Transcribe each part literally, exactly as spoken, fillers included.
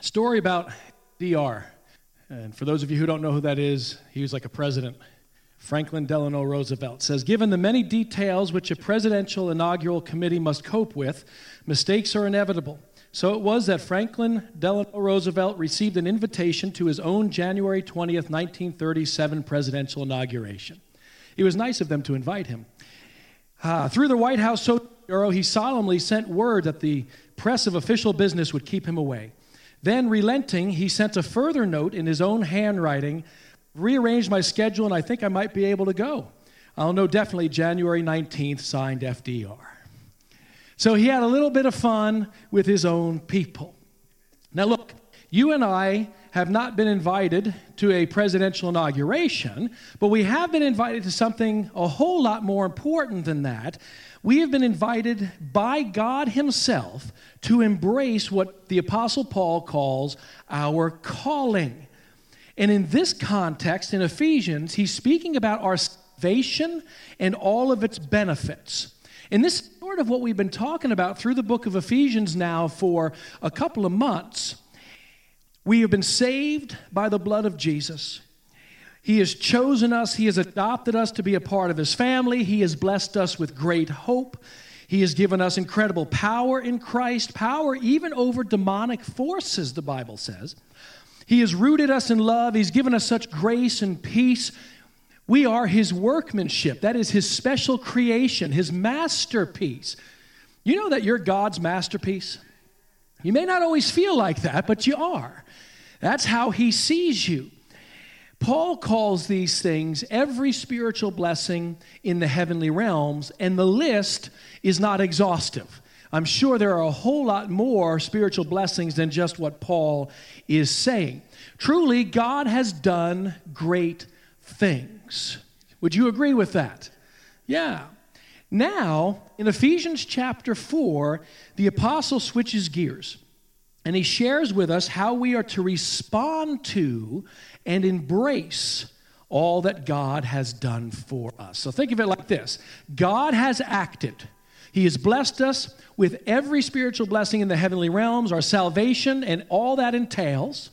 Story about D R. And for those of you who don't know who that is, he was like a president. Franklin Delano Roosevelt says, given the many details which a presidential inaugural committee must cope with, mistakes are inevitable. So it was that Franklin Delano Roosevelt received an invitation to his own January twentieth, nineteen thirty-seven presidential inauguration. It was nice of them to invite him. Uh, through the White House Social Bureau, he solemnly sent word that the press of official business would keep him away. Then, relenting, he sent a further note in his own handwriting, rearranged my schedule, and I think I might be able to go. I'll know definitely January nineteenth, signed F D R. So he had a little bit of fun with his own people. Now look, you and I have not been invited to a presidential inauguration, but we have been invited to something a whole lot more important than that. We have been invited by God himself to embrace what the Apostle Paul calls our calling. And in this context, in Ephesians, he's speaking about our salvation and all of its benefits. And this is sort of what we've been talking about through the book of Ephesians now for a couple of months. We have been saved by the blood of Jesus. He has chosen us. He has adopted us to be a part of his family. He has blessed us with great hope. He has given us incredible power in Christ, power even over demonic forces, the Bible says. He has rooted us in love. He's given us such grace and peace. We are his workmanship. That is his special creation, his masterpiece. You know that you're God's masterpiece? You may not always feel like that, but you are. That's how he sees you. Paul calls these things every spiritual blessing in the heavenly realms, and the list is not exhaustive. I'm sure there are a whole lot more spiritual blessings than just what Paul is saying. Truly, God has done great things. Would you agree with that? Yeah. Now, in Ephesians chapter four, the apostle switches gears, and he shares with us how we are to respond to and embrace all that God has done for us. So think of it like this. God has acted. He has blessed us with every spiritual blessing in the heavenly realms, our salvation, and all that entails.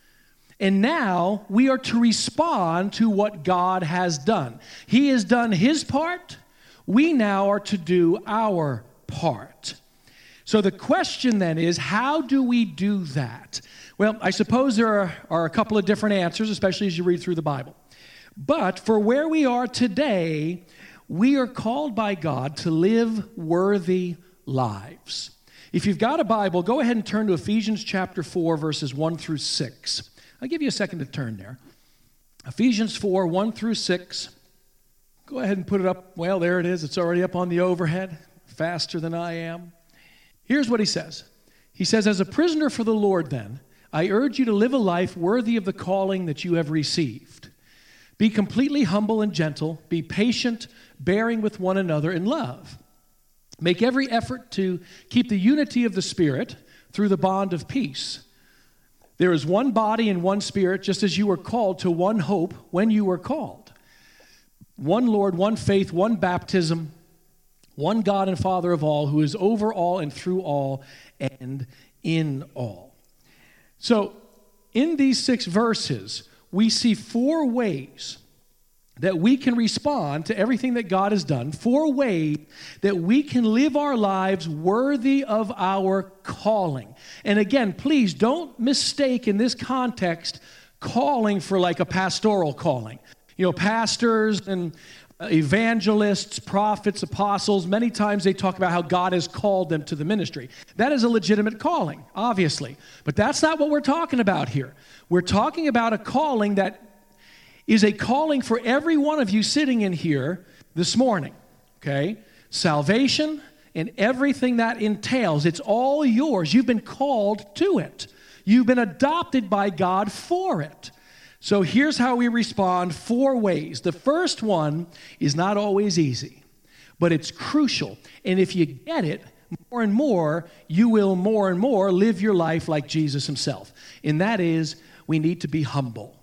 And now we are to respond to what God has done. He has done his part. We now are to do our part. So the question then is, how do we do that? Well, I suppose there are, are a couple of different answers, especially as you read through the Bible. But for where we are today, we are called by God to live worthy lives. If you've got a Bible, go ahead and turn to Ephesians chapter four, verses one through six. I'll give you a second to turn there. Ephesians four, one through six. Go ahead and put it up. Well, there it is. It's already up on the overhead, faster than I am. Here's what he says. He says, as a prisoner for the Lord, then, I urge you to live a life worthy of the calling that you have received. Be completely humble and gentle. Be patient, bearing with one another in love. Make every effort to keep the unity of the Spirit through the bond of peace. There is one body and one Spirit, just as you were called to one hope when you were called. One Lord, one faith, one baptism, one God and Father of all, who is over all and through all and in all. So, in these six verses, we see four ways that we can respond to everything that God has done, four ways that we can live our lives worthy of our calling. And again, please don't mistake in this context calling for like a pastoral calling. You know, pastors and evangelists, prophets, apostles, many times they talk about how God has called them to the ministry. That is a legitimate calling, obviously. But that's not what we're talking about here. We're talking about a calling that is a calling for every one of you sitting in here this morning, okay? Salvation and everything that entails. It's all yours. You've been called to it. You've been adopted by God for it. So here's how we respond, four ways. The first one is not always easy, but it's crucial. And if you get it more and more, you will more and more live your life like Jesus himself. And that is, we need to be humble.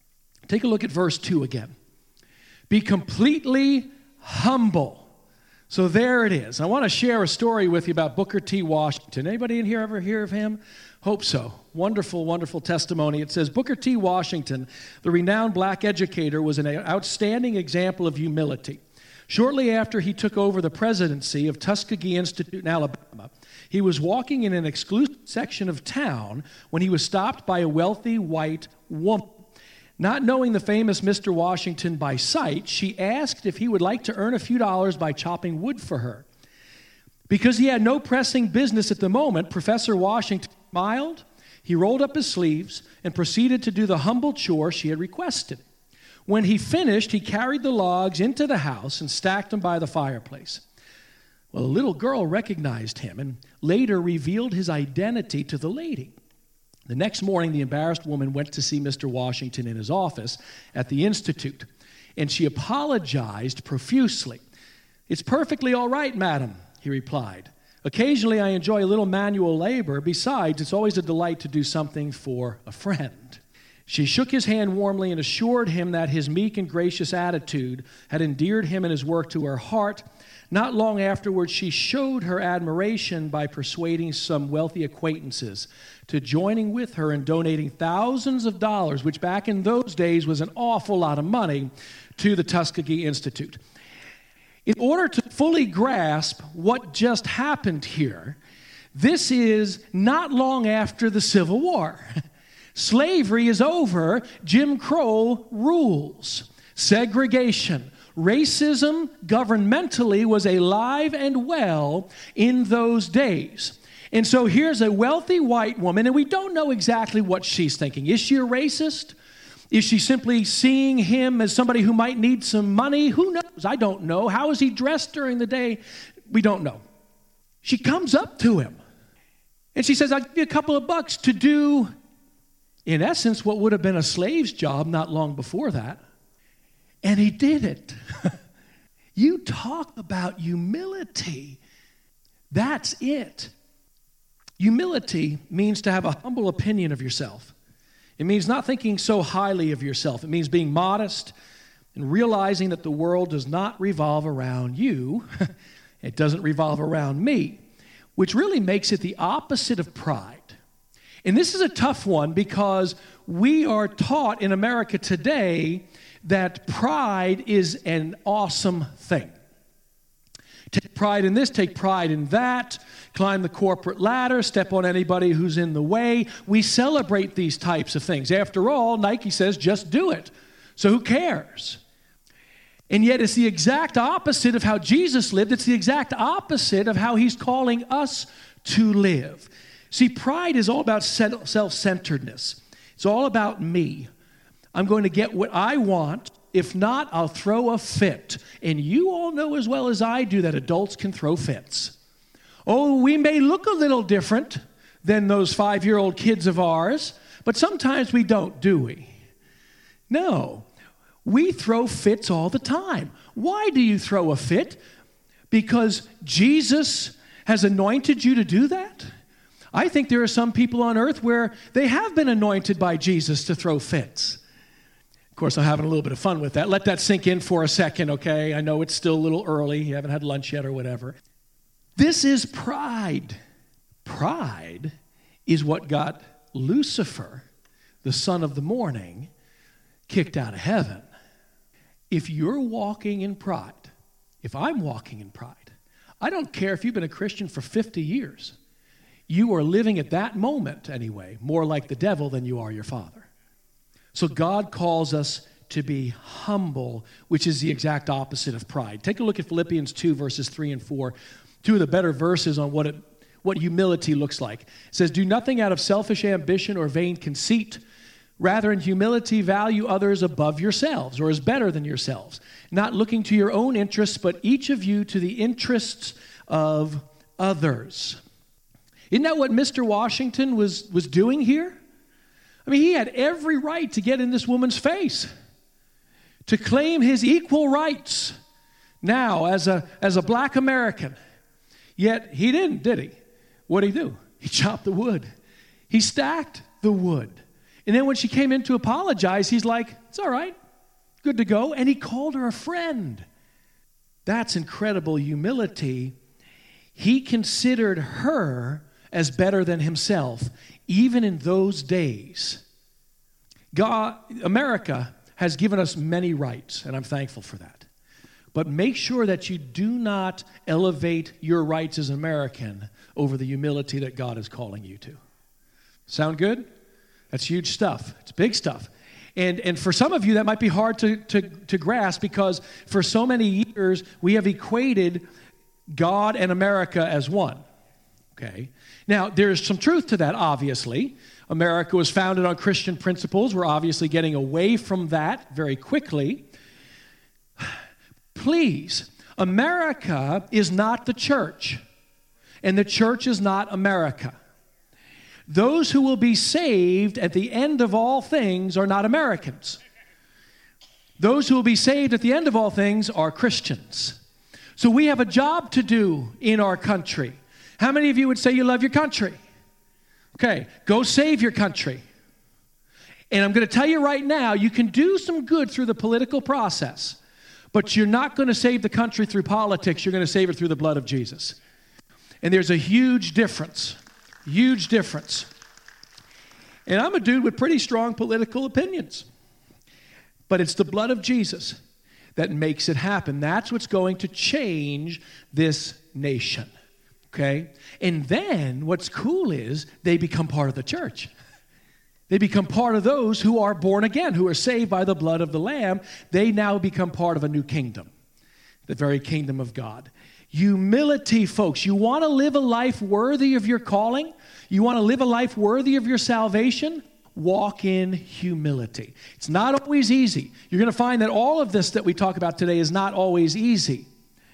Take a look at verse two again. Be completely humble. So there it is. I want to share a story with you about Booker T. Washington. Anybody in here ever hear of him? Hope so. Wonderful, wonderful testimony. It says, Booker T. Washington, the renowned black educator, was an outstanding example of humility. Shortly after he took over the presidency of Tuskegee Institute in Alabama, he was walking in an exclusive section of town when he was stopped by a wealthy white woman. Not knowing the famous Mister Washington by sight, she asked if he would like to earn a few dollars by chopping wood for her. Because he had no pressing business at the moment, Professor Washington smiled, he rolled up his sleeves, and proceeded to do the humble chore she had requested. When he finished, he carried the logs into the house and stacked them by the fireplace. Well, a little girl recognized him and later revealed his identity to the lady. The next morning, the embarrassed woman went to see Mister Washington in his office at the Institute, and she apologized profusely. "It's perfectly all right, madam," he replied. "Occasionally, I enjoy a little manual labor. Besides, it's always a delight to do something for a friend." She shook his hand warmly and assured him that his meek and gracious attitude had endeared him and his work to her heart. Not long afterwards, she showed her admiration by persuading some wealthy acquaintances to joining with her in donating thousands of dollars, which back in those days was an awful lot of money, to the Tuskegee Institute. In order to fully grasp what just happened here, this is not long after the Civil War. Slavery is over. Jim Crow rules. Segregation, racism governmentally was alive and well in those days. And so here's a wealthy white woman, and we don't know exactly what she's thinking. Is she a racist? Is she simply seeing him as somebody who might need some money? Who knows? I don't know. How is he dressed during the day? We don't know. She comes up to him, and she says, "I'll give you a couple of bucks to do, in essence, what would have been a slave's job not long before that." And he did it. You talk about humility. That's it. Humility means to have a humble opinion of yourself. It means not thinking so highly of yourself. It means being modest and realizing that the world does not revolve around you. It doesn't revolve around me, which really makes it the opposite of pride. And this is a tough one because we are taught in America today that pride is an awesome thing. Take pride in this, take pride in that, climb the corporate ladder, step on anybody who's in the way. We celebrate these types of things. After all, Nike says just do it. So who cares? And yet it's the exact opposite of how Jesus lived. It's the exact opposite of how he's calling us to live. See, pride is all about self-centeredness. It's all about me. I'm going to get what I want. If not, I'll throw a fit. And you all know as well as I do that adults can throw fits. Oh, we may look a little different than those five-year-old kids of ours, but sometimes we don't, do we? No. We throw fits all the time. Why do you throw a fit? Because Jesus has anointed you to do that? I think there are some people on earth where they have been anointed by Jesus to throw fits. Of course, I'm having a little bit of fun with that. Let that sink in for a second, okay? I know it's still a little early. You haven't had lunch yet or whatever. This is pride. Pride is what got Lucifer, the son of the morning, kicked out of heaven. If you're walking in pride, if I'm walking in pride, I don't care if you've been a Christian for fifty years. You are living at that moment, anyway, more like the devil than you are your father. So God calls us to be humble, which is the exact opposite of pride. Take a look at Philippians two, verses three and four, two of the better verses on what it, what humility looks like. It says, "Do nothing out of selfish ambition or vain conceit. Rather, in humility, value others above yourselves, or as better than yourselves, not looking to your own interests, but each of you to the interests of others." Isn't that what Mister Washington was, was doing here? I mean, he had every right to get in this woman's face, to claim his equal rights now as a, as a black American. Yet he didn't, did he? What did he do? He chopped the wood. He stacked the wood. And then when she came in to apologize, he's like, "It's all right, good to go." And he called her a friend. That's incredible humility. He considered her as better than himself, even in those days. God, America has given us many rights, and I'm thankful for that. But make sure that you do not elevate your rights as an American over the humility that God is calling you to. Sound good? That's huge stuff. It's big stuff. And and for some of you, that might be hard to, to, to grasp, because for so many years, we have equated God and America as one. Okay? Now, there's some truth to that, obviously. America was founded on Christian principles. We're obviously getting away from that very quickly. Please, America is not the church, and the church is not America. Those who will be saved at the end of all things are not Americans. Those who will be saved at the end of all things are Christians. So we have a job to do in our country. How many of you would say you love your country? Okay, go save your country. And I'm going to tell you right now, you can do some good through the political process, but you're not going to save the country through politics. You're going to save it through the blood of Jesus. And there's a huge difference, huge difference. And I'm a dude with pretty strong political opinions, but it's the blood of Jesus that makes it happen. That's what's going to change this nation. Okay? And then what's cool is they become part of the church. They become part of those who are born again, who are saved by the blood of the Lamb. They now become part of a new kingdom, the very kingdom of God. Humility, folks. You want to live a life worthy of your calling? You want to live a life worthy of your salvation? Walk in humility. It's not always easy. You're going to find that all of this that we talk about today is not always easy.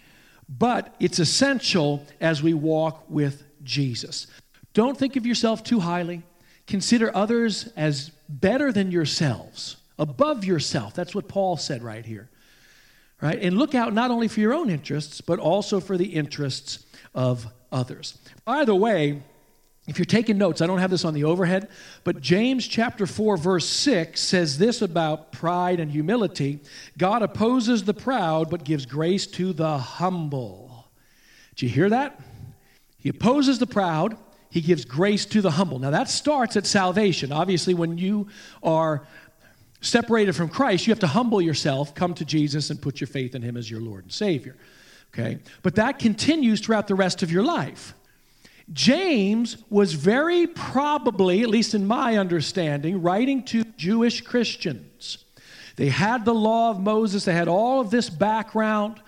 But it's essential as we walk with Jesus. Don't think of yourself too highly. Consider others as better than yourselves, above yourself. That's what Paul said right here. Right? And look out not only for your own interests, but also for the interests of others. By the way, if you're taking notes, I don't have this on the overhead, but James chapter four, verse six says this about pride and humility. God opposes the proud, but gives grace to the humble. Did you hear that? He opposes the proud. He gives grace to the humble. Now, that starts at salvation. Obviously, when you are separated from Christ, you have to humble yourself, come to Jesus, and put your faith in him as your Lord and Savior. Okay? But that continues throughout the rest of your life. James was very probably, at least in my understanding, writing to Jewish Christians. They had the law of Moses. They had all of this background.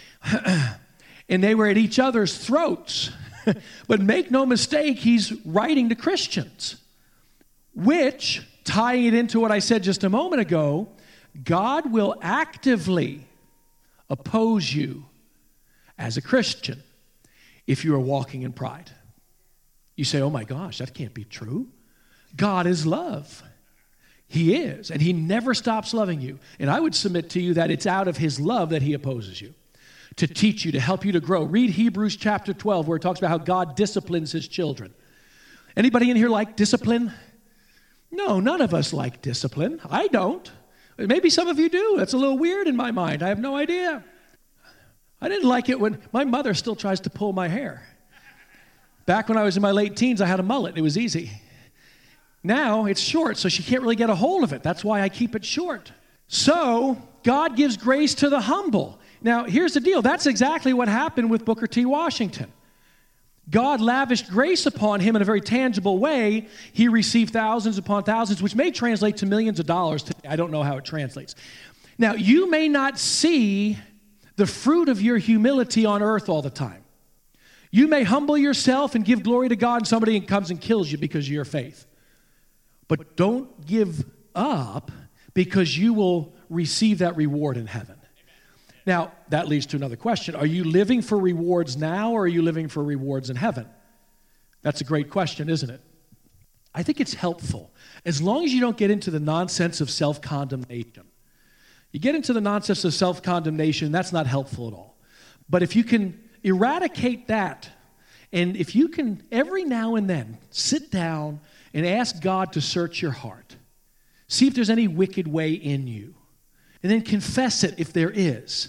And they were at each other's throats. But make no mistake, he's writing to Christians. Which, tying it into what I said just a moment ago, God will actively oppose you as a Christian if you are walking in pride. You say, oh my gosh, that can't be true. God is love. He is, and he never stops loving you. And I would submit to you that it's out of his love that he opposes you, to teach you, to help you to grow. Read Hebrews chapter twelve, where it talks about how God disciplines his children. Anybody in here like discipline? No, none of us like discipline. I don't. Maybe some of you do. That's a little weird in my mind. I have no idea. I didn't like it when my mother still tries to pull my hair. Back when I was in my late teens, I had a mullet. It was easy. Now it's short, so she can't really get a hold of it. That's why I keep it short. So God gives grace to the humble. Now, here's the deal. That's exactly what happened with Booker T. Washington. God lavished grace upon him in a very tangible way. He received thousands upon thousands, which may translate to millions of dollars today. I don't know how it translates. Now, you may not see the fruit of your humility on earth all the time. You may humble yourself and give glory to God, and somebody comes and kills you because of your faith. But don't give up, because you will receive that reward in heaven. Now, that leads to another question. Are you living for rewards now, or are you living for rewards in heaven? That's a great question, isn't it? I think it's helpful, as long as you don't get into the nonsense of self-condemnation. You get into the nonsense of self-condemnation, that's not helpful at all. But if you can eradicate that, and if you can every now and then sit down and ask God to search your heart, see if there's any wicked way in you, and then confess it if there is,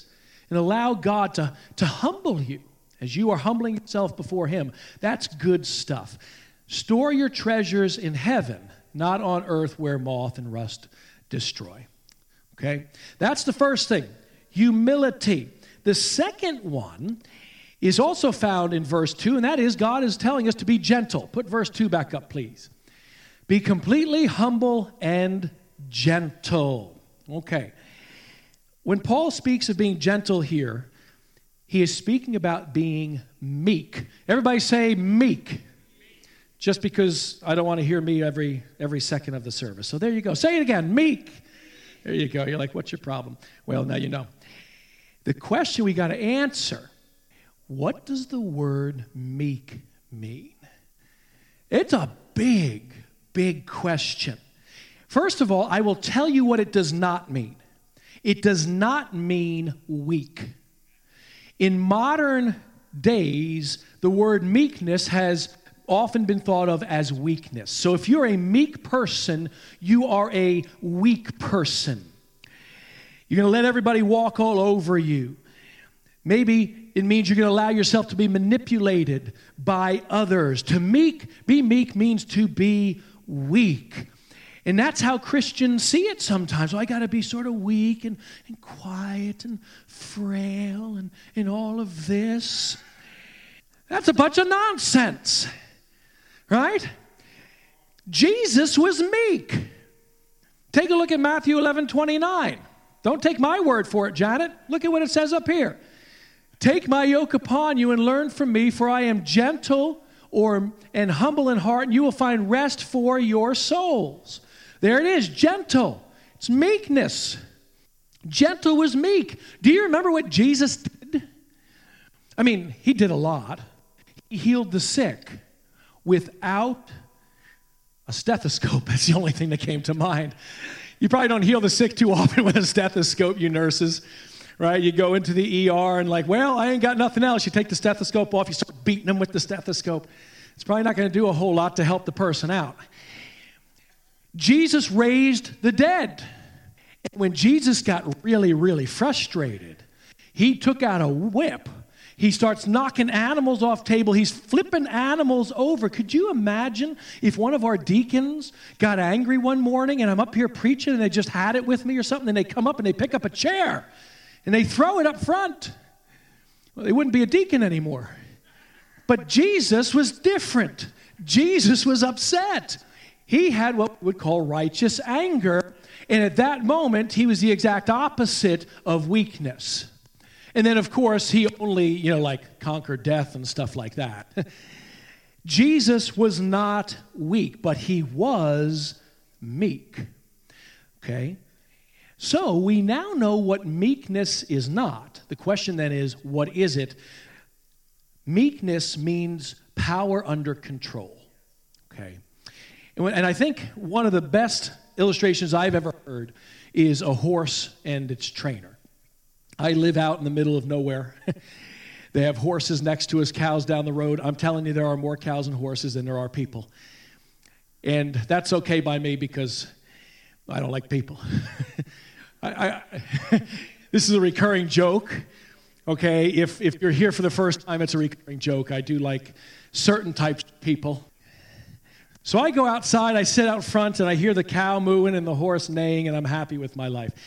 and allow God to, to humble you as you are humbling yourself before him. That's good stuff. Store your treasures in heaven, not on earth where moth and rust destroy. Okay? That's the first thing. Humility. The second one is also found in verse two, and that is God is telling us to be gentle. Put verse two back up, please. Be completely humble and gentle. Okay. When Paul speaks of being gentle here, he is speaking about being meek. Everybody say meek. Just because I don't want to hear me every every second of the service. So there you go. Say it again, meek. There you go. You're like, what's your problem? Well, now you know. The question we got to answer, what does the word meek mean? It's a big, big question. First of all, I will tell you what it does not mean. It does not mean weak. In modern days, the word meekness has often been thought of as weakness. So if you're a meek person, you are a weak person. You're going to let everybody walk all over you. Maybe it means you're going to allow yourself to be manipulated by others. To meek, be meek means to be weak. And that's how Christians see it sometimes. Oh, I got to be sort of weak and, and quiet and frail and, and all of this. That's a bunch of nonsense, right? Jesus was meek. Take a look at Matthew eleven twenty-nine. Don't take my word for it, Janet. Look at what it says up here. Take my yoke upon you and learn from me, for I am gentle or and humble in heart, and you will find rest for your souls. There it is, gentle. It's meekness. Gentle was meek. Do you remember what Jesus did? I mean, he did a lot. He healed the sick without a stethoscope. That's the only thing that came to mind. You probably don't heal the sick too often with a stethoscope, you nurses, right? You go into the E R and like, well, I ain't got nothing else. You take the stethoscope off, you start beating them with the stethoscope. It's probably not going to do a whole lot to help the person out. Jesus raised the dead. And when Jesus got really, really frustrated, he took out a whip. He starts knocking animals off table. He's flipping animals over. Could you imagine if one of our deacons got angry one morning and I'm up here preaching and they just had it with me or something, and they come up and they pick up a chair and they throw it up front? Well, they wouldn't be a deacon anymore. But Jesus was different. Jesus was upset. He had what we would call righteous anger, and at that moment, he was the exact opposite of weakness. And then, of course, he only, you know, like conquered death and stuff like that. Jesus was not weak, but he was meek. Okay? So we now know what meekness is not. The question then is, what is it? Meekness means power under control. Okay? And, when, and I think one of the best illustrations I've ever heard is a horse and its trainer. I live out in the middle of nowhere. They have horses next to us, cows down the road. I'm telling you, there are more cows and horses than there are people. And that's okay by me because I don't like people. I, I, this is a recurring joke, okay? If, if you're here for the first time, it's a recurring joke. I do like certain types of people. So I go outside, I sit out front, and I hear the cow mooing and the horse neighing, and I'm happy with my life.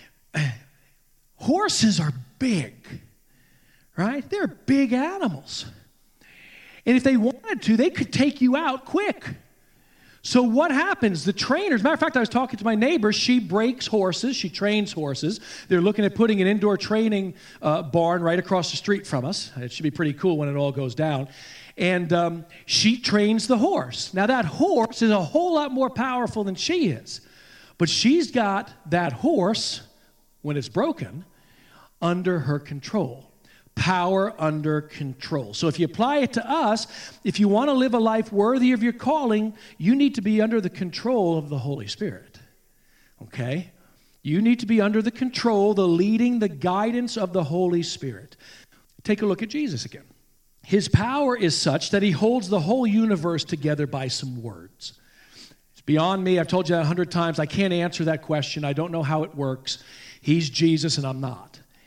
Horses are big, right? They're big animals. And if they wanted to, they could take you out quick. So what happens? The trainers, as a matter of fact, I was talking to my neighbor. She breaks horses. She trains horses. They're looking at putting an indoor training uh, barn right across the street from us. It should be pretty cool when it all goes down. And um, she trains the horse. Now, that horse is a whole lot more powerful than she is. But she's got that horse, when it's broken, under her control. Power under control. So if you apply it to us, if you want to live a life worthy of your calling, you need to be under the control of the Holy Spirit. Okay? You need to be under the control, the leading, the guidance of the Holy Spirit. Take a look at Jesus again. His power is such that he holds the whole universe together by some words. It's beyond me. I've told you that a hundred times. I can't answer that question. I don't know how it works. He's Jesus and I'm not.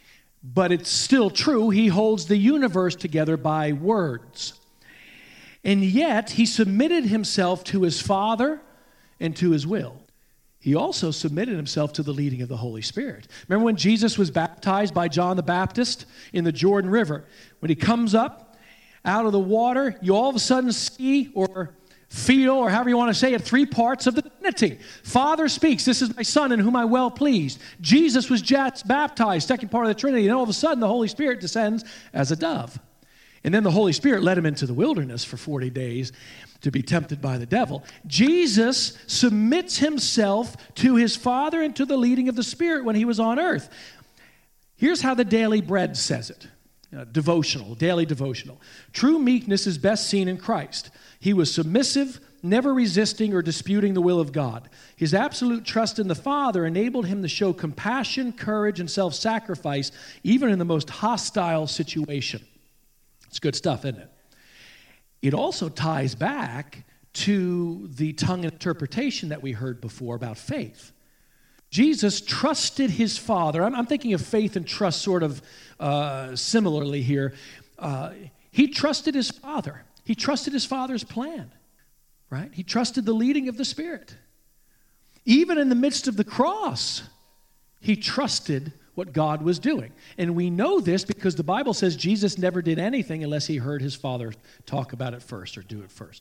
but it's still true. He holds the universe together by words. And yet, he submitted himself to his Father and to his will. He also submitted himself to the leading of the Holy Spirit. Remember when Jesus was baptized by John the Baptist in the Jordan River? When he comes up out of the water, you all of a sudden see or feel, or however you want to say it, three parts of the Trinity. Father speaks, this is my Son in whom I well pleased. Jesus was just baptized, second part of the Trinity. And all of a sudden, the Holy Spirit descends as a dove. And then the Holy Spirit led him into the wilderness for forty days to be tempted by the devil. Jesus submits himself to his Father and to the leading of the Spirit when he was on earth. Here's how the Daily Bread says it. Uh, devotional, daily devotional. True meekness is best seen in Christ. He was submissive, never resisting or disputing the will of God. His absolute trust in the Father enabled him to show compassion, courage, and self-sacrifice even in the most hostile situation. It's good stuff, isn't it? It also ties back to the tongue interpretation that we heard before about faith. Jesus trusted his Father. I'm, I'm thinking of faith and trust sort of uh, similarly here. Uh, he trusted his Father. He trusted his Father's plan, right? He trusted the leading of the Spirit. Even in the midst of the cross, he trusted what God was doing. And we know this because the Bible says Jesus never did anything unless he heard his Father talk about it first or do it first.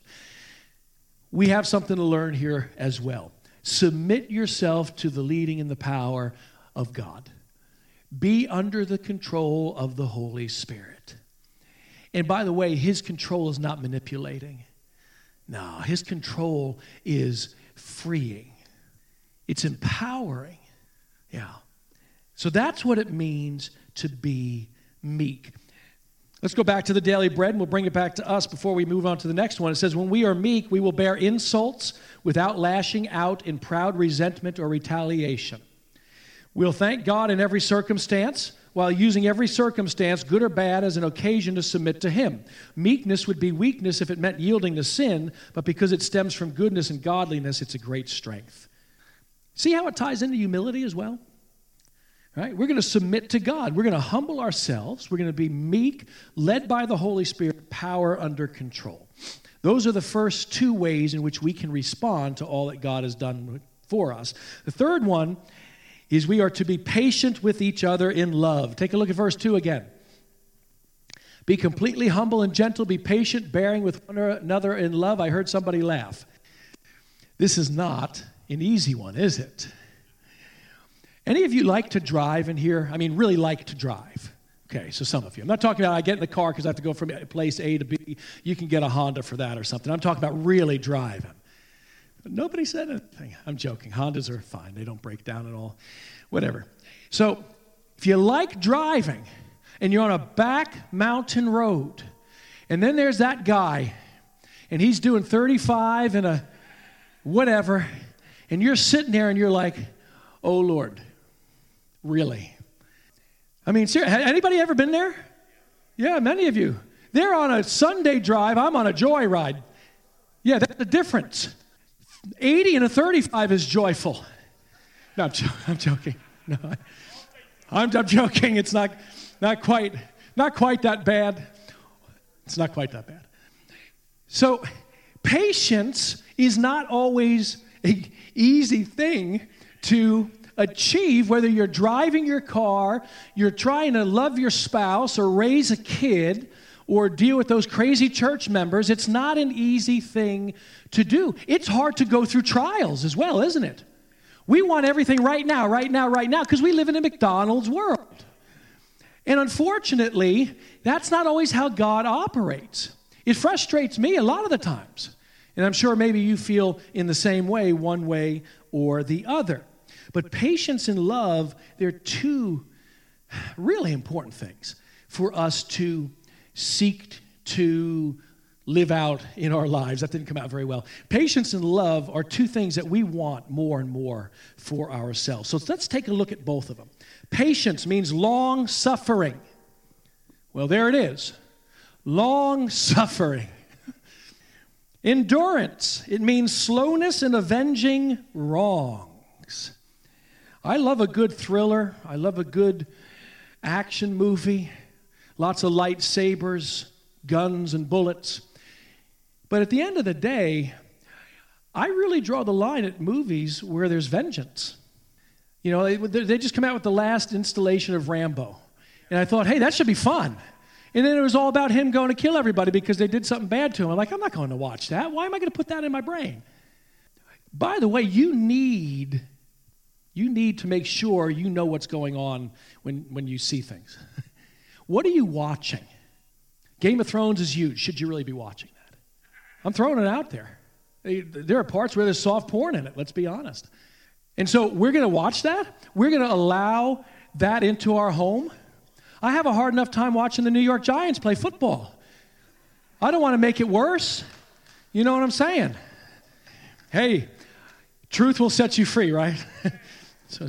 We have something to learn here as well. Submit yourself to the leading and the power of God. Be under the control of the Holy Spirit. And by the way, his control is not manipulating. No, his control is freeing. It's empowering. Yeah. So that's what it means to be meek. Let's go back to the daily bread, and we'll bring it back to us before we move on to the next one. It says, when we are meek, we will bear insults without lashing out in proud resentment or retaliation. We'll thank God in every circumstance, while using every circumstance, good or bad, as an occasion to submit to him. Meekness would be weakness if it meant yielding to sin, but because it stems from goodness and godliness, it's a great strength. See how it ties into humility as well? Right? We're going to submit to God. We're going to humble ourselves. We're going to be meek, led by the Holy Spirit, power under control. Those are the first two ways in which we can respond to all that God has done for us. The third one is we are to be patient with each other in love. Take a look at verse two again. Be completely humble and gentle. Be patient, bearing with one another in love. I heard somebody laugh. This is not an easy one, is it? Any of you like to drive in here? I mean, really like to drive. Okay, so some of you. I'm not talking about I get in the car because I have to go from place A to B. You can get a Honda for that or something. I'm talking about really driving. But nobody said anything. I'm joking. Hondas are fine. They don't break down at all. Whatever. So if you like driving and you're on a back mountain road, and then there's that guy, and he's doing thirty-five in a whatever, and you're sitting there and you're like, oh, Lord. Really? I mean, seriously, anybody ever been there? Yeah, many of you. They're on a Sunday drive. I'm on a joyride. Yeah, that's the difference. eighty and a thirty-five is joyful. No, I'm, jo- I'm joking. No, I, I'm, I'm joking. It's not, not quite, not quite that bad. It's not quite that bad. So, patience is not always an easy thing to achieve, whether you're driving your car, you're trying to love your spouse or raise a kid or deal with those crazy church members. It's not an easy thing to do. It's hard to go through trials as well, isn't it? We want everything right now, right now, right now, because we live in a McDonald's world. And unfortunately, that's not always how God operates. It frustrates me a lot of the times. And I'm sure maybe you feel in the same way, one way or the other. But patience and love, they're two really important things for us to seek to live out in our lives. That didn't come out very well. Patience and love are two things that we want more and more for ourselves. So let's take a look at both of them. Patience means long suffering. Well, there it is. Long suffering. Endurance, it means slowness in avenging wrongs. I love a good thriller. I love a good action movie, lots of lightsabers, guns and bullets. But at the end of the day, I really draw the line at movies where there's vengeance. You know, they, they just come out with the last installation of Rambo. And I thought, hey, that should be fun. And then it was all about him going to kill everybody because they did something bad to him. I'm like, I'm not going to watch that. Why am I going to put that in my brain? By the way, you need, you need to make sure you know what's going on when, when you see things. What are you watching? Game of Thrones is huge. Should you really be watching that? I'm throwing it out there. There are parts where there's soft porn in it, let's be honest. And so we're going to watch that? We're going to allow that into our home? I have a hard enough time watching the New York Giants play football. I don't want to make it worse. You know what I'm saying? Hey, truth will set you free, right? So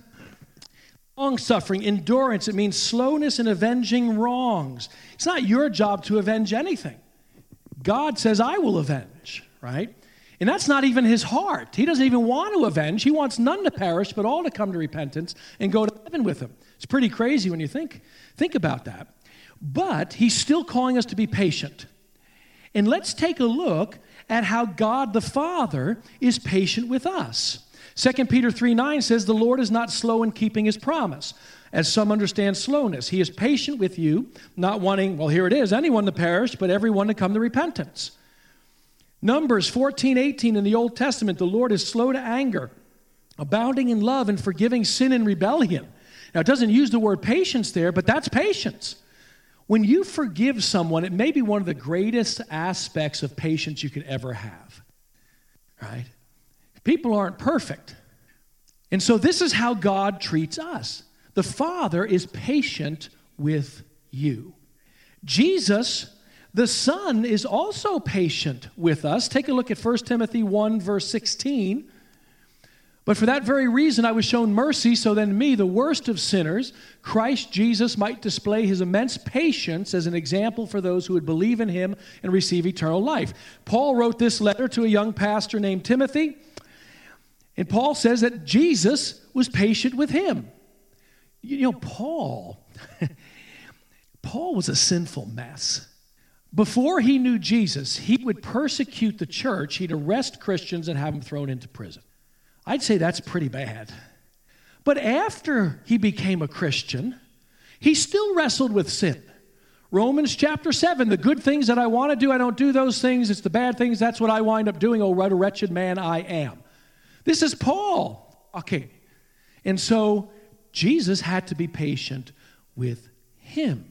long-suffering, endurance, it means slowness in avenging wrongs. It's not your job to avenge anything. God says, I will avenge, right? And that's not even his heart. He doesn't even want to avenge. He wants none to perish, but all to come to repentance and go to heaven with him. It's pretty crazy when you think, think about that. But he's still calling us to be patient. And let's take a look at how God the Father is patient with us. Second Peter three nine says, the Lord is not slow in keeping his promise, as some understand slowness. He is patient with you, not wanting, well, here it is, anyone to perish, but everyone to come to repentance. Numbers fourteen eighteen in the Old Testament, the Lord is slow to anger, abounding in love and forgiving sin and rebellion. Now, it doesn't use the word patience there, but that's patience. When you forgive someone, it may be one of the greatest aspects of patience you could ever have, right? People aren't perfect. And so this is how God treats us. The Father is patient with you. Jesus, the Son, is also patient with us. Take a look at First Timothy one, verse sixteen. But for that very reason I was shown mercy, so that in me, the worst of sinners, Christ Jesus might display his immense patience as an example for those who would believe in him and receive eternal life. Paul wrote this letter to a young pastor named Timothy, and Paul says that Jesus was patient with him. You know, Paul, Paul was a sinful mess. Before he knew Jesus, he would persecute the church, he'd arrest Christians and have them thrown into prison. I'd say that's pretty bad. But after he became a Christian, he still wrestled with sin. Romans chapter seven, the good things that I want to do, I don't do those things. It's the bad things, that's what I wind up doing. Oh, what a wretched man I am. This is Paul. Okay. And so Jesus had to be patient with him.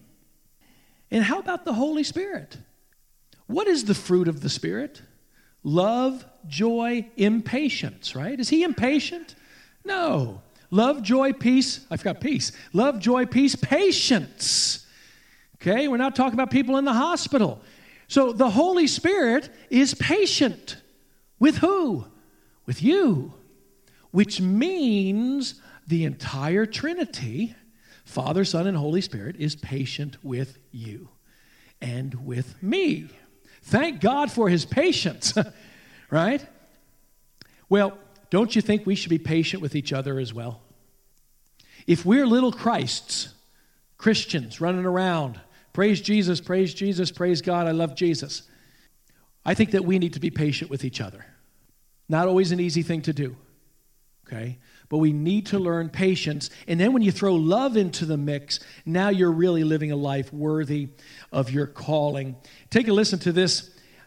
And how about the Holy Spirit? What is the fruit of the Spirit? Love, joy, impatience, right? Is he impatient? No. Love, joy, peace. I forgot peace. Love, joy, peace, patience. Okay, we're not talking about people in the hospital. So the Holy Spirit is patient. With who? With you. Which means the entire Trinity, Father, Son, and Holy Spirit, is patient with you and with me. Thank God for his patience, right? Well, don't you think we should be patient with each other as well? If we're little Christs, Christians running around, praise Jesus, praise Jesus, praise God, I love Jesus, I think that we need to be patient with each other. Not always an easy thing to do, okay? But we need to learn patience. And then when you throw love into the mix, now you're really living a life worthy of your calling. Take a listen to this,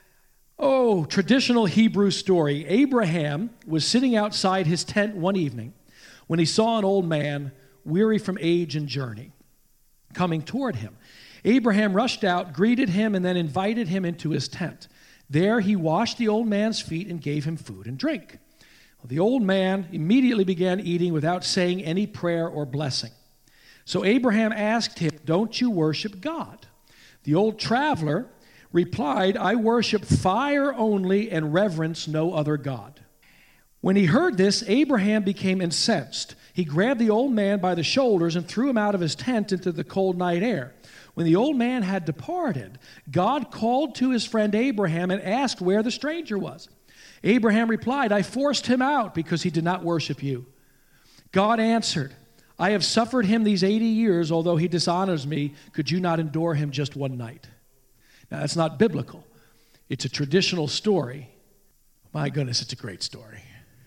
oh, traditional Hebrew story. Abraham was sitting outside his tent one evening when he saw an old man, weary from age and journey, coming toward him. Abraham rushed out, greeted him, and then invited him into his tent. There he washed the old man's feet and gave him food and drink. The old man immediately began eating without saying any prayer or blessing. So Abraham asked him, don't you worship God? The old traveler replied, I worship fire only and reverence no other God. When he heard this, Abraham became incensed. He grabbed the old man by the shoulders and threw him out of his tent into the cold night air. When the old man had departed, God called to his friend Abraham and asked where the stranger was. Abraham replied, I forced him out because he did not worship you. God answered, I have suffered him these eighty years, although he dishonors me. Could you not endure him just one night? Now, that's not biblical. It's a traditional story. My goodness, it's a great story.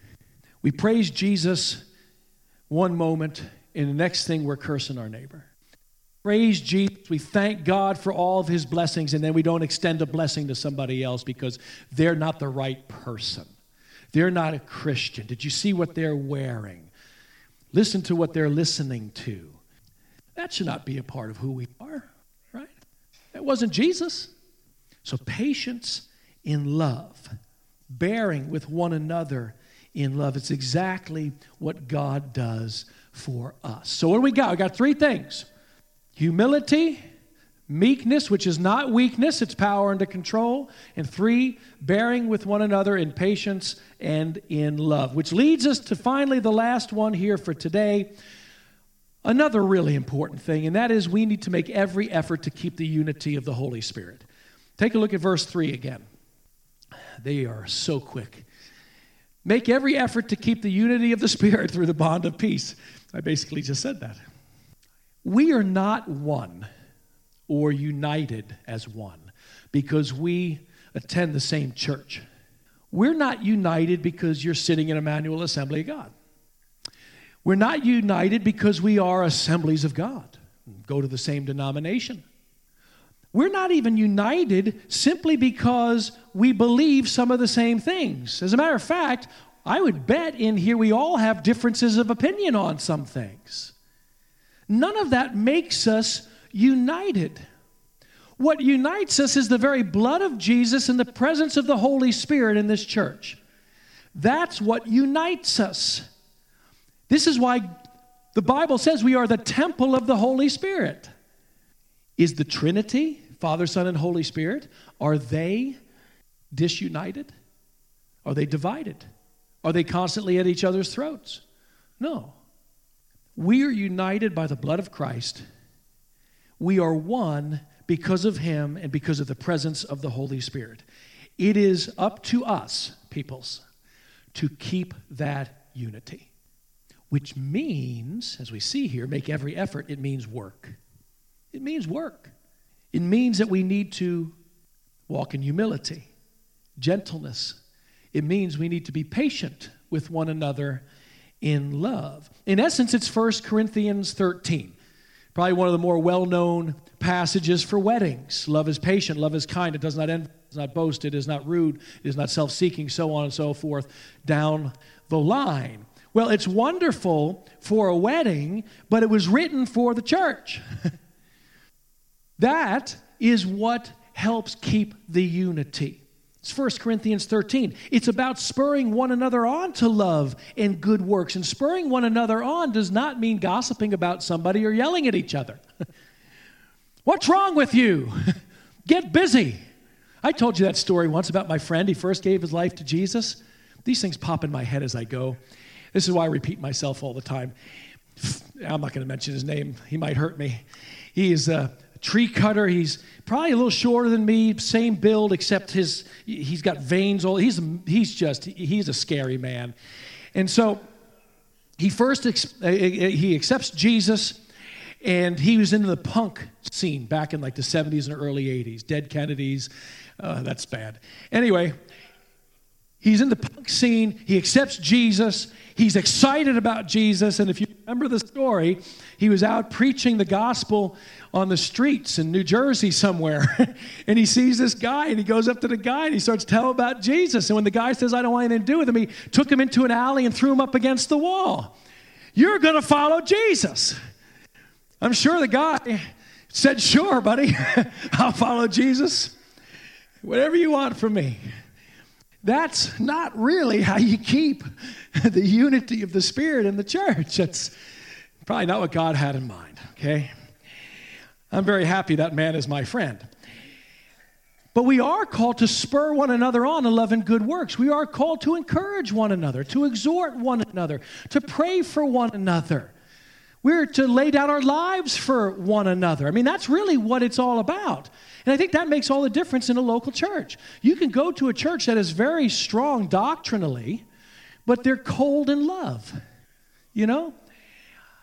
We praise Jesus one moment, and the next thing we're cursing our neighbor. Praise Jesus. We thank God for all of his blessings, and then we don't extend a blessing to somebody else because they're not the right person. They're not a Christian. Did you see what they're wearing? Listen to what they're listening to. That should not be a part of who we are, right? That wasn't Jesus. So patience in love, bearing with one another in love. It's exactly what God does for us. So what do we got? We got three things. Humility, meekness, which is not weakness, it's power under control. And three, bearing with one another in patience and in love. Which leads us to finally the last one here for today. Another really important thing, and that is we need to make every effort to keep the unity of the Holy Spirit. Take a look at verse three again. They are so quick. Make every effort to keep the unity of the Spirit through the bond of peace. I basically just said that. We are not one or united as one because we attend the same church. We're not united because you're sitting in Emmanuel Assembly of God. We're not united because we are assemblies of God, go to the same denomination. We're not even united simply because we believe some of the same things. As a matter of fact, I would bet in here we all have differences of opinion on some things. None of that makes us united. What unites us is the very blood of Jesus and the presence of the Holy Spirit in this church. That's what unites us. This is why the Bible says we are the temple of the Holy Spirit. Is the Trinity, Father, Son, and Holy Spirit, are they disunited? Are they divided? Are they constantly at each other's throats? No. We are united by the blood of Christ. We are one because of him and because of the presence of the Holy Spirit. It is up to us, peoples, to keep that unity, which means, as we see here, make every effort. It means work. It means work. It means that we need to walk in humility, gentleness. It means we need to be patient with one another in love. In essence, it's First Corinthians thirteen. Probably one of the more well-known passages for weddings. Love is patient, love is kind, it does not envy, it does not boast, it is not rude, it is not self-seeking, so on and so forth, down the line. Well, it's wonderful for a wedding, but it was written for the church. That is what helps keep the unity. It's First Corinthians thirteen. It's about spurring one another on to love and good works. And spurring one another on does not mean gossiping about somebody or yelling at each other. What's wrong with you? Get busy. I told you that story once about my friend. He first gave his life to Jesus. These things pop in my head as I go. This is why I repeat myself all the time. I'm not going to mention his name. He might hurt me. He is a tree cutter. He's probably a little shorter than me, same build, except his he's got veins all. He's he's just he's a scary man. And so he first he accepts Jesus, and he was into the punk scene back in like the seventies and early eighties. Dead Kennedys, uh, that's bad. Anyway, he's in the punk scene. He accepts Jesus. He's excited about Jesus. And if you remember the story, he was out preaching the gospel on the streets in New Jersey somewhere. And he sees this guy, and he goes up to the guy, and he starts telling about Jesus. And when the guy says, I don't want anything to do with him, he took him into an alley and threw him up against the wall. You're going to follow Jesus. I'm sure the guy said, sure, buddy. I'll follow Jesus. Whatever you want from me. That's not really how you keep the unity of the Spirit in the church. That's probably not what God had in mind, okay? I'm very happy that man is my friend. But we are called to spur one another on to love and good works. We are called to encourage one another, to exhort one another, to pray for one another. We're to lay down our lives for one another. I mean, that's really what it's all about. And I think that makes all the difference in a local church. You can go to a church that is very strong doctrinally, but they're cold in love. You know?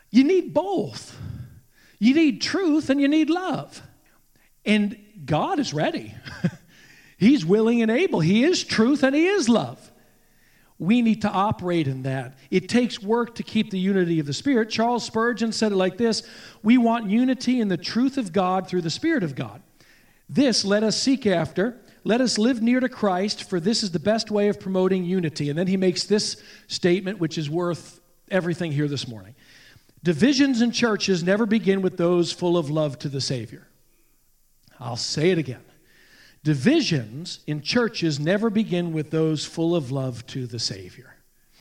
You need both. You need truth and you need love. And God is ready. He's willing and able. He is truth and He is love. We need to operate in that. It takes work to keep the unity of the Spirit. Charles Spurgeon said it like this: we want unity in the truth of God through the Spirit of God. This let us seek after. Let us live near to Christ, for this is the best way of promoting unity. And then he makes this statement, which is worth everything here this morning. Divisions in churches never begin with those full of love to the Savior. I'll say it again. Divisions in churches never begin with those full of love to the Savior.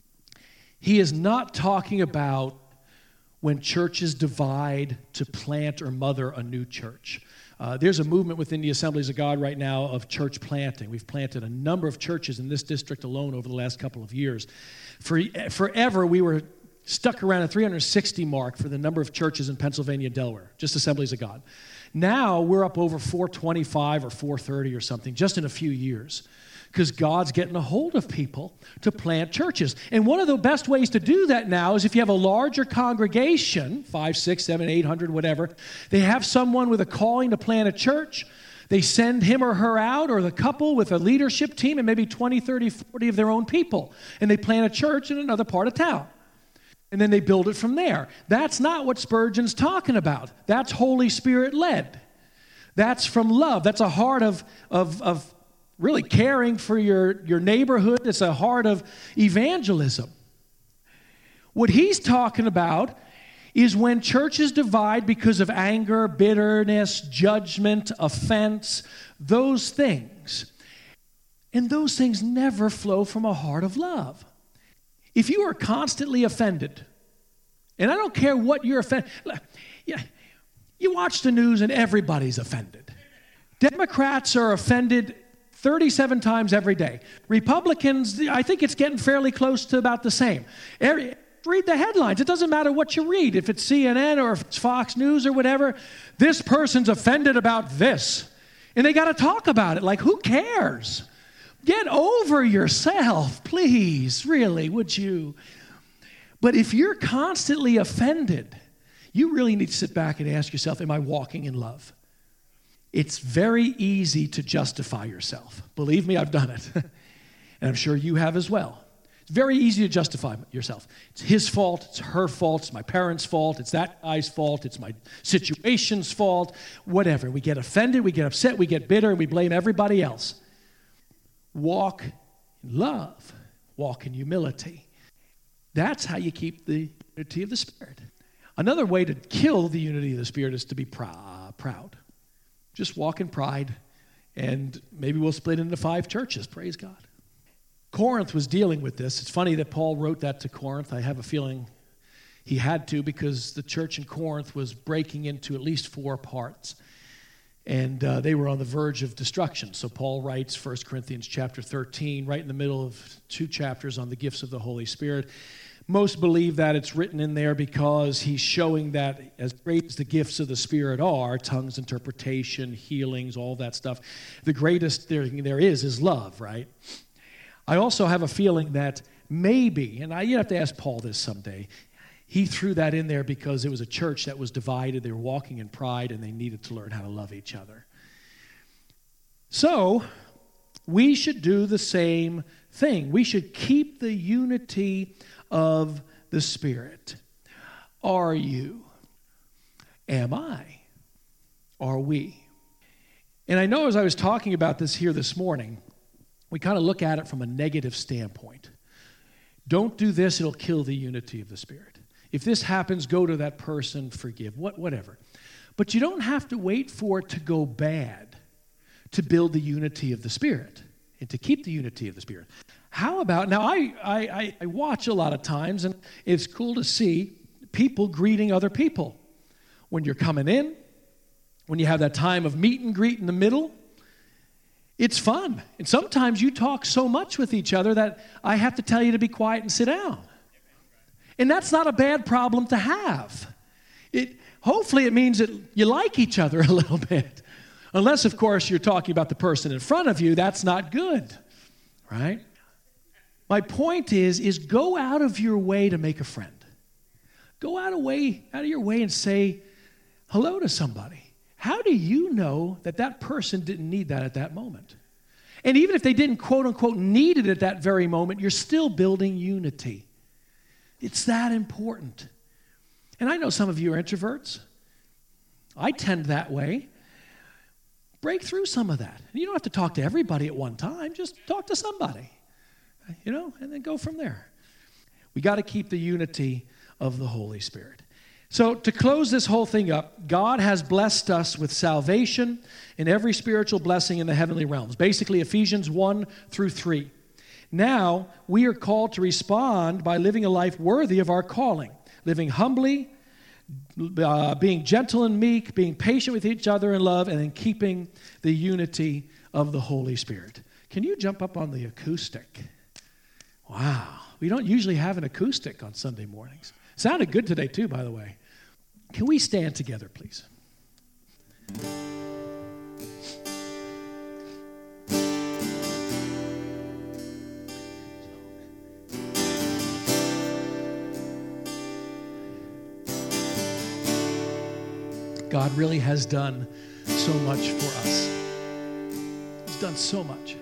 He is not talking about when churches divide to plant or mother a new church. Uh, there's a movement within the Assemblies of God right now of church planting. We've planted a number of churches in this district alone over the last couple of years. For, forever, we were stuck around a three hundred sixty mark for the number of churches in Pennsylvania and Delaware, just Assemblies of God. Now we're up over four twenty-five or four thirty or something, just in a few years, because God's getting a hold of people to plant churches. And one of the best ways to do that now is if you have a larger congregation, five, six, seven, eight hundred, whatever, they have someone with a calling to plant a church. They send him or her out, or the couple with a leadership team and maybe twenty, thirty, forty of their own people, and they plant a church in another part of town. And then they build it from there. That's not what Spurgeon's talking about. That's Holy Spirit-led. That's from love. That's a heart of, of, of really caring for your, your neighborhood. It's a heart of evangelism. What he's talking about is when churches divide because of anger, bitterness, judgment, offense, those things. And those things never flow from a heart of love. If you are constantly offended, and I don't care what you're offended, yeah, you watch the news and everybody's offended. Democrats are offended thirty-seven times every day. Republicans, I think it's getting fairly close to about the same. Every, read the headlines. It doesn't matter what you read. If it's C N N or if it's Fox News or whatever, this person's offended about this. And they got to talk about it. Like, who cares? Get over yourself, please, really, would you? But if you're constantly offended, you really need to sit back and ask yourself, am I walking in love? It's very easy to justify yourself. Believe me, I've done it. And I'm sure you have as well. It's very easy to justify yourself. It's his fault, it's her fault, it's my parents' fault, it's that guy's fault, it's my situation's fault, whatever. We get offended, we get upset, we get bitter, and we blame everybody else. Walk in love. Walk in humility. That's how you keep the unity of the Spirit. Another way to kill the unity of the Spirit is to be pr- proud. Just walk in pride, and maybe we'll split into five churches. Praise God. Corinth was dealing with this. It's funny that Paul wrote that to Corinth. I have a feeling he had to, because the church in Corinth was breaking into at least four parts. And uh, they were on the verge of destruction. So Paul writes First Corinthians chapter thirteen, right in the middle of two chapters on the gifts of the Holy Spirit. Most believe that it's written in there because he's showing that as great as the gifts of the Spirit are, tongues, interpretation, healings, all that stuff, the greatest there, there is is love, right? I also have a feeling that maybe, and I, you have to ask Paul this someday, he threw that in there because it was a church that was divided. They were walking in pride, and they needed to learn how to love each other. So, we should do the same thing. We should keep the unity of the Spirit. Are you? Am I? Are we? And I know as I was talking about this here this morning, we kind of look at it from a negative standpoint. Don't do this, it'll kill the unity of the Spirit. If this happens, go to that person, forgive, what, whatever. But you don't have to wait for it to go bad to build the unity of the Spirit and to keep the unity of the Spirit. How about, now I, I, I watch a lot of times, and it's cool to see people greeting other people. When you're coming in, when you have that time of meet and greet in the middle, it's fun. And sometimes you talk so much with each other that I have to tell you to be quiet and sit down. And that's not a bad problem to have. It, hopefully it means that you like each other a little bit. Unless, of course, you're talking about the person in front of you. That's not good, right? My point is, is go out of your way to make a friend. Go out of way, out of your way and say hello to somebody. How do you know that that person didn't need that at that moment? And even if they didn't, quote unquote, need it at that very moment, you're still building unity. It's that important. And I know some of you are introverts. I tend that way. Break through some of that. And you don't have to talk to everybody at one time. Just talk to somebody, you know, and then go from there. We got to keep the unity of the Holy Spirit. So to close this whole thing up, God has blessed us with salvation and every spiritual blessing in the heavenly realms. Basically, Ephesians one through three. Now, we are called to respond by living a life worthy of our calling, living humbly, uh, being gentle and meek, being patient with each other in love, and then keeping the unity of the Holy Spirit. Can you jump up on the acoustic? Wow. We don't usually have an acoustic on Sunday mornings. Sounded good today, too, by the way. Can we stand together, please? God really has done so much for us. He's done so much.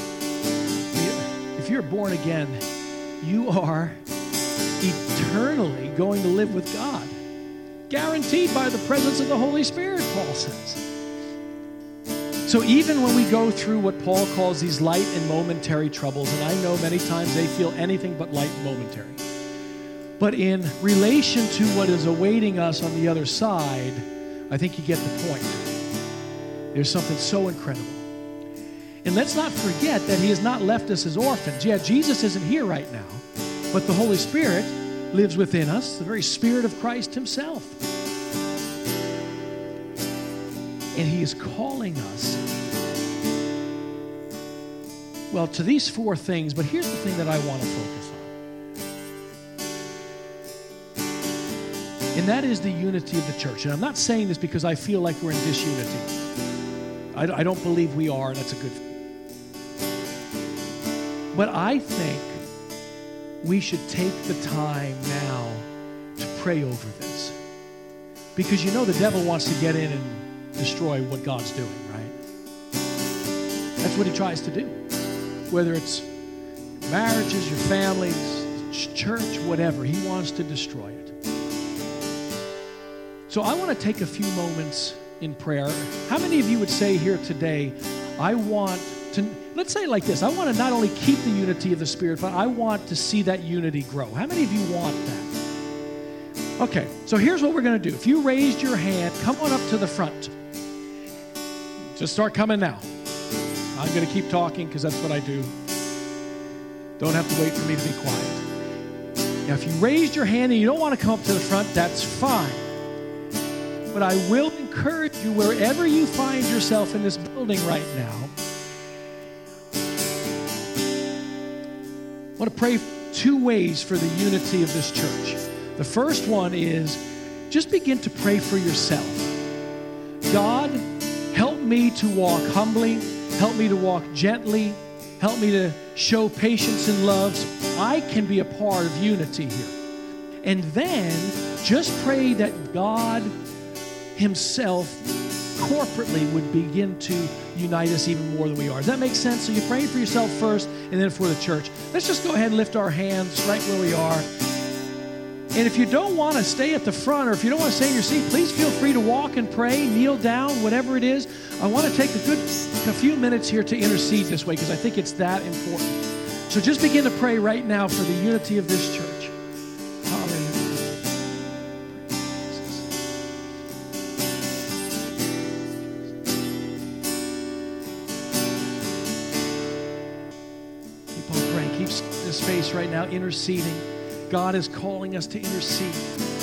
If you're born again, you are eternally going to live with God. Guaranteed by the presence of the Holy Spirit, Paul says. So even when we go through what Paul calls these light and momentary troubles, and I know many times they feel anything but light and momentary, but in relation to what is awaiting us on the other side, I think you get the point. There's something so incredible. And let's not forget that he has not left us as orphans. Yeah, Jesus isn't here right now, but the Holy Spirit lives within us, the very Spirit of Christ himself. And he is calling us, well, to these four things, but here's the thing that I want to focus on. And that is the unity of the church. And I'm not saying this because I feel like we're in disunity. I, I don't believe we are, and that's a good thing. But I think we should take the time now to pray over this. Because you know the devil wants to get in and destroy what God's doing, right? That's what he tries to do. Whether it's marriages, your families, church, whatever, he wants to destroy it. So I want to take a few moments in prayer. How many of you would say here today, I want to, let's say it like this, I want to not only keep the unity of the Spirit, but I want to see that unity grow. How many of you want that? Okay, so here's what we're going to do. If you raised your hand, come on up to the front. Just start coming now. I'm going to keep talking because that's what I do. Don't have to wait for me to be quiet. Now, if you raised your hand and you don't want to come up to the front, that's fine. But I will encourage you, wherever you find yourself in this building right now, I want to pray two ways for the unity of this church. The first one is just begin to pray for yourself. God, help me to walk humbly. Help me to walk gently. Help me to show patience and love so I can be a part of unity here. And then just pray that God himself corporately would begin to unite us even more than we are. Does that make sense? So you pray for yourself first and then for the church. Let's just go ahead and lift our hands right where we are. And if you don't want to stay at the front or if you don't want to stay in your seat, please feel free to walk and pray, kneel down, whatever it is. I want to take a good a few minutes here to intercede this way because I think it's that important. So just begin to pray right now for the unity of this church. Right now, interceding. God is calling us to intercede.